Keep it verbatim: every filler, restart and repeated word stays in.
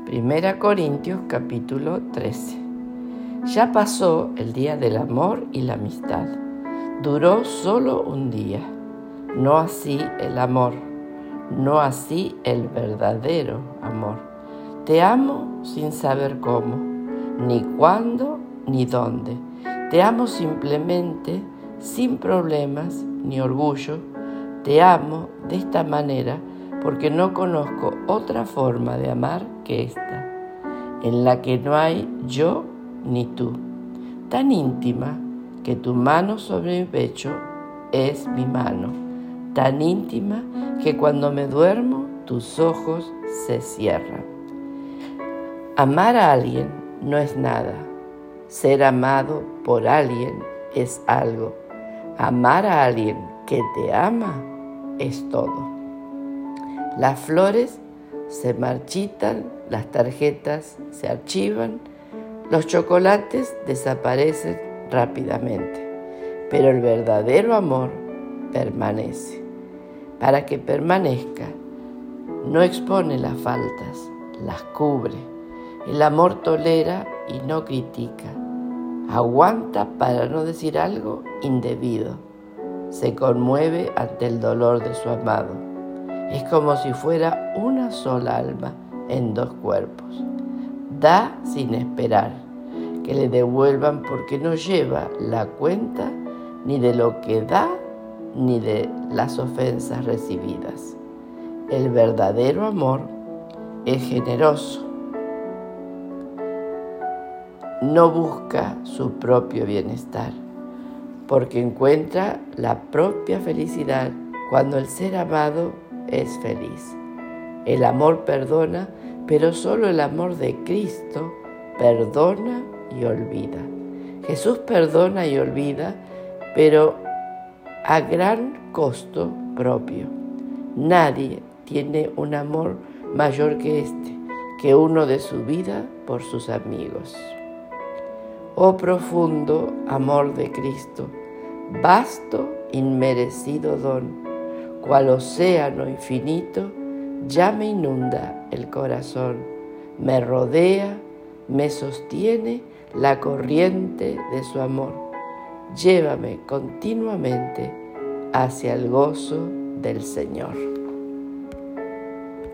Primera Corintios capítulo trece. Ya pasó el día del amor y la amistad. Duró solo un día. No así el amor, no así el verdadero amor. Te amo sin saber cómo, ni cuándo, ni dónde. Te amo simplemente, sin problemas ni orgullo. Te amo de esta manera porque no conozco otra forma de amar que esta, en la que no hay yo ni tú, tan íntima que tu mano sobre mi pecho es mi mano, tan íntima que cuando me duermo tus ojos se cierran. Amar a alguien no es nada, ser amado por alguien es algo. Amar a alguien que te ama es todo. Las flores se marchitan, las tarjetas se archivan, los chocolates desaparecen rápidamente, pero el verdadero amor permanece. Para que permanezca, no expone las faltas, las cubre. El amor tolera y no critica. Aguanta para no decir algo indebido. Se conmueve ante el dolor de su amado. Es como si fuera una sola alma en dos cuerpos. Da sin esperar que le devuelvan porque no lleva la cuenta ni de lo que da ni de las ofensas recibidas. El verdadero amor es generoso. No busca su propio bienestar, porque encuentra la propia felicidad cuando el ser amado es feliz. El amor perdona, pero solo el amor de Cristo perdona y olvida. Jesús perdona y olvida, pero a gran costo propio. Nadie tiene un amor mayor que este, que uno de su vida por sus amigos. Oh profundo amor de Cristo, vasto, inmerecido don, cual océano infinito, ya me inunda el corazón, me rodea, me sostiene la corriente de su amor. Llévame continuamente hacia el gozo del Señor.